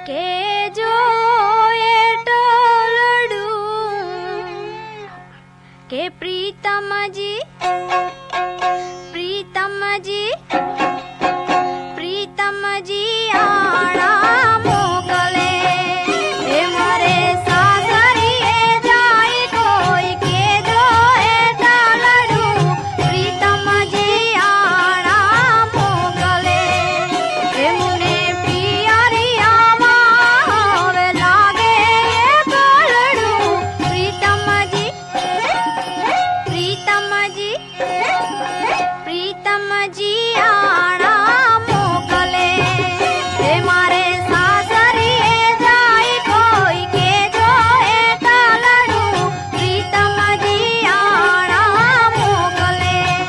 કે જો એટોલડું કે પ્રીતમજી પ્રીતમજી પ્રીતમજી આણા મોકલે એ મારે સાસરીએ જાય કોઈ કે જો એટોલડું પ્રીતમજી આણા મોકલે એ મને પિયરિયામાં હવે લાગે એ ગોળડું પ્રીતમજી પ્રીતમજી પ્રીતમજી આણા મોકલે એ મારે સાસરીએ જાય કોઈ કે જો એટોલડું પ્રીતમજી આણા મોકલે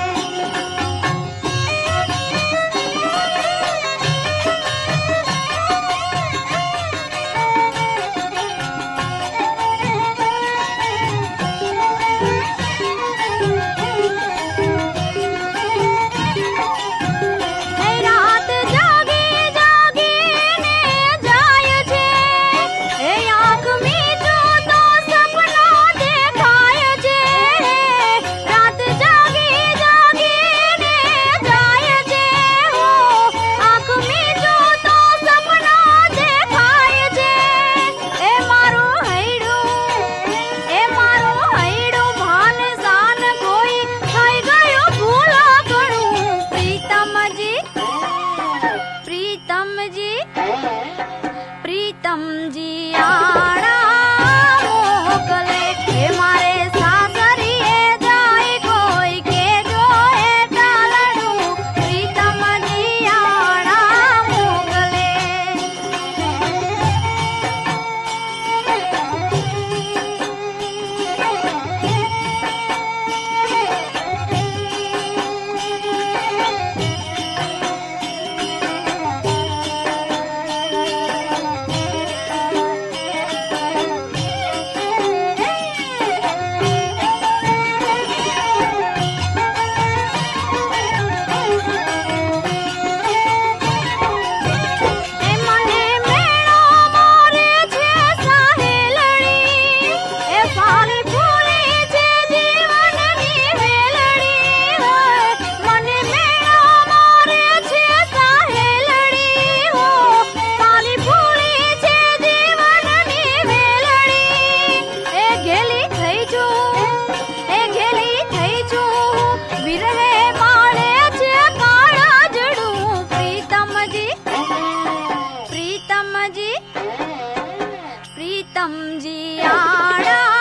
રાત જાગી જાગીને જાય છે એ આંખ મીચું તો સપના દેખાય છે રાત જાગી જાગીને જાય છે આંખ મીચું તો સપના દેખાય છે એ મારું હૈડું ભાન સાન કોઈ થઈ ગયું ભૂલા ઘણું પ્રીતમજી પ્રીતમજી પ્રીતમજી આણા મોકલે એ મારે સાસરીએ જાય કોઈ કે જો એટોલડું પ્રીતમજી આણા મોકલે એ મને મેળો મોરે છે સાહેલડી એ ફાલી ફૂલી છે જીવનની વેલડી મને મેળો મોરે છે સાહેલડી ફાલી ફૂલી છે જીવનની વેલડી એ ઘેલી થઈ છું વિરહે માળે છે કાળા જડું પ્રીતમજી પ્રીતમજી પ્રીતમજી આણા